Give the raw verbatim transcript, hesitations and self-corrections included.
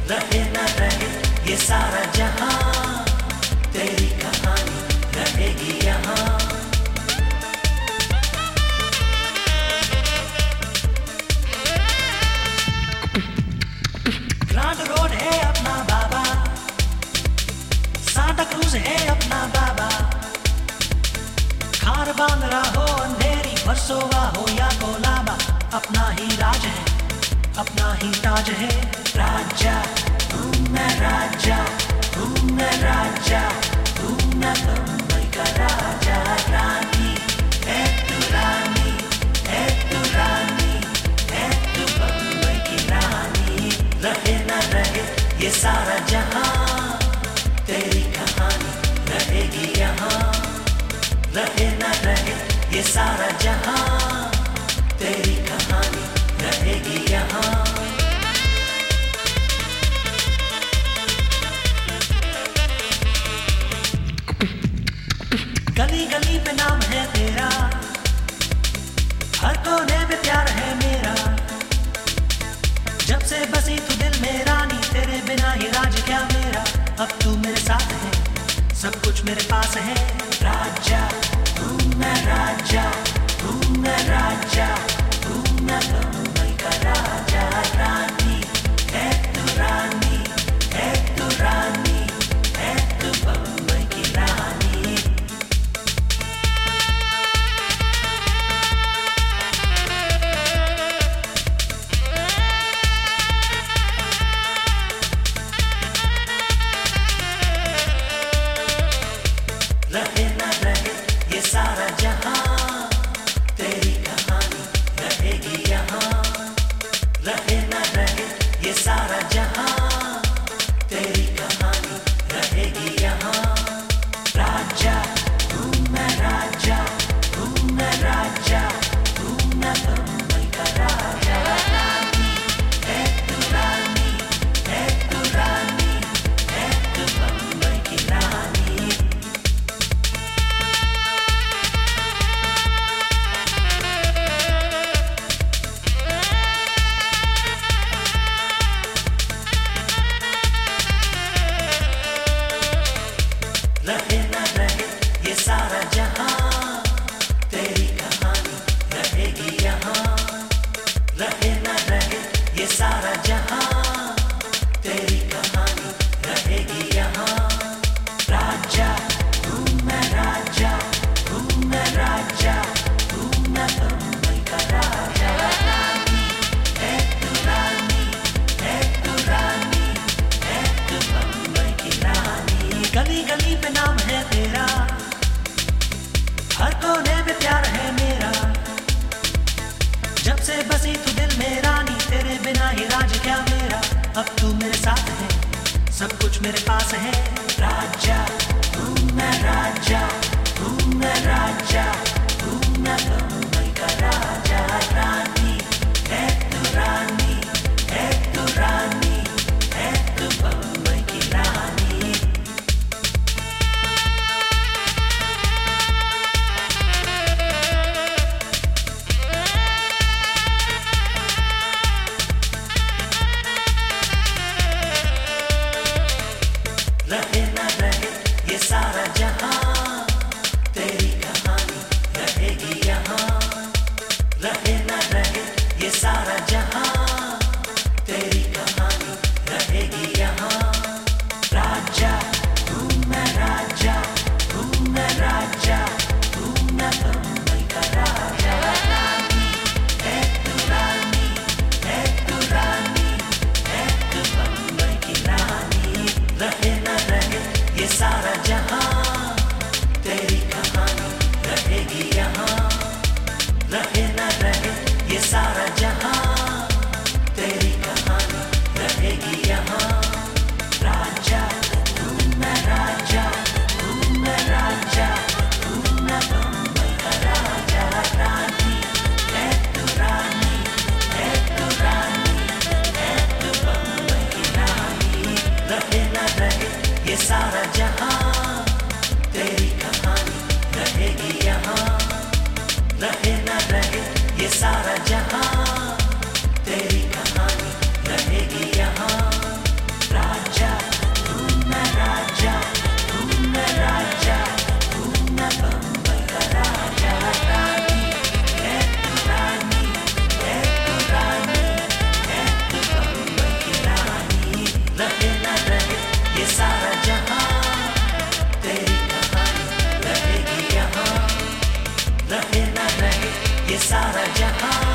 रहे न रहे ये सारा जहां, तेरी कहानी रहेगी यहाँ। ग्रांड रोड है अपना बाबा, सांता क्रूज है अपना बाबा, खार बांद्रा हो अंधेरी वर्सोवा हो या कोलाबा, अपना ही राज है अपना ही ताज है। राजा हूँ मैं राजा हूँ मैं राजा हूँ मैं बम्बई का राजा। रानी है तू रानी है तू रानी है तू बम्बई की रानी। रहे न रहे ये सारा जहां, तेरी कहानी रहेगी यहाँ। रहे न रहे ये सारा जहां, तेरी कहानी रहेगी यहाँ। गली गली पे नाम है तेरा, हर कोने पे प्यार है मेरा। जब से बसी तू दिल में रानी, तेरे बिना ही राज क्या मेरा। अब तू मेरे साथ है, सब कुछ मेरे पास है। राजा हूँ मैं राजा हूँ मैं राजा हूँ मैं बम्बई का राजा। रानी है तू रानी है तू रानी है तू बम्बई की रानी। रहे न रहे ये सारा जहां, तेरी कहानी रहेगी यहाँ। रहे न रहे ये सारा जहां, तेरी कहानी रहेगी यहाँ। राजा हूँ मैं राजा हूँ मैं राजा हूँ मैं बम्बई का राजा। रानी है तू रानी है तू रानी है तू बम्बई की रानी। रहे न रहे ये सारा जहां, तेरी कहानी रहेगी यहाँ। रहे न रहे ये सारा जहां, तेरी कहानी रहेगी यहाँ। राजा हूँ मैं राजा हूँ मैं राजा हूँ मैं बम्बई का राजा। रानी है तू रानी है तू रानी है तू बम्बई की रानी। गली गली पे नाम है तेरा, हर कोने पे प्यार है मेरा। जब से बसी तू दिल में रानी, तेरे बिना ही राज क्या मेरा। अब तू मेरे साथ है, सब कुछ मेरे पास है। राजा हूँ मैं राजा हूँ मैं राजा हूँ मैं बम्बई का राजा। रानी है तू रानी है तू रानी है तू बम्बई की रानी। रहे न रहे ये सारा जहां, तेरी कहानी रहेगी यहाँ। रहे न रहे ये सारा जहां, तेरी कहानी रहेगी यहाँ। राजा हूँ मैं राजा हूँ मैं राजा हूँ मैं बम्बई का राजा। रानी है तू रानी है तू रानी है तू बम्बई की रानी। रहे न रहे ये सारा जहां, तेरी कहानी रहेगी यहाँ। रहे न रहे ये सारा जहां, तेरी कहानी रहेगी यहाँ। राजा हूँ मैं राजा हूँ मैं राजा हूँ मैं बम्बई का राजा। रानी है तू रानी है तू रानी है तू बम्बई की रानी। रहे न रहे ये सारा जहां, तेरी कहानी रहेगी यहाँ। रहे न रहे ये सारा जहां, तेरी कहानी रहेगी यहाँ। सारा जहां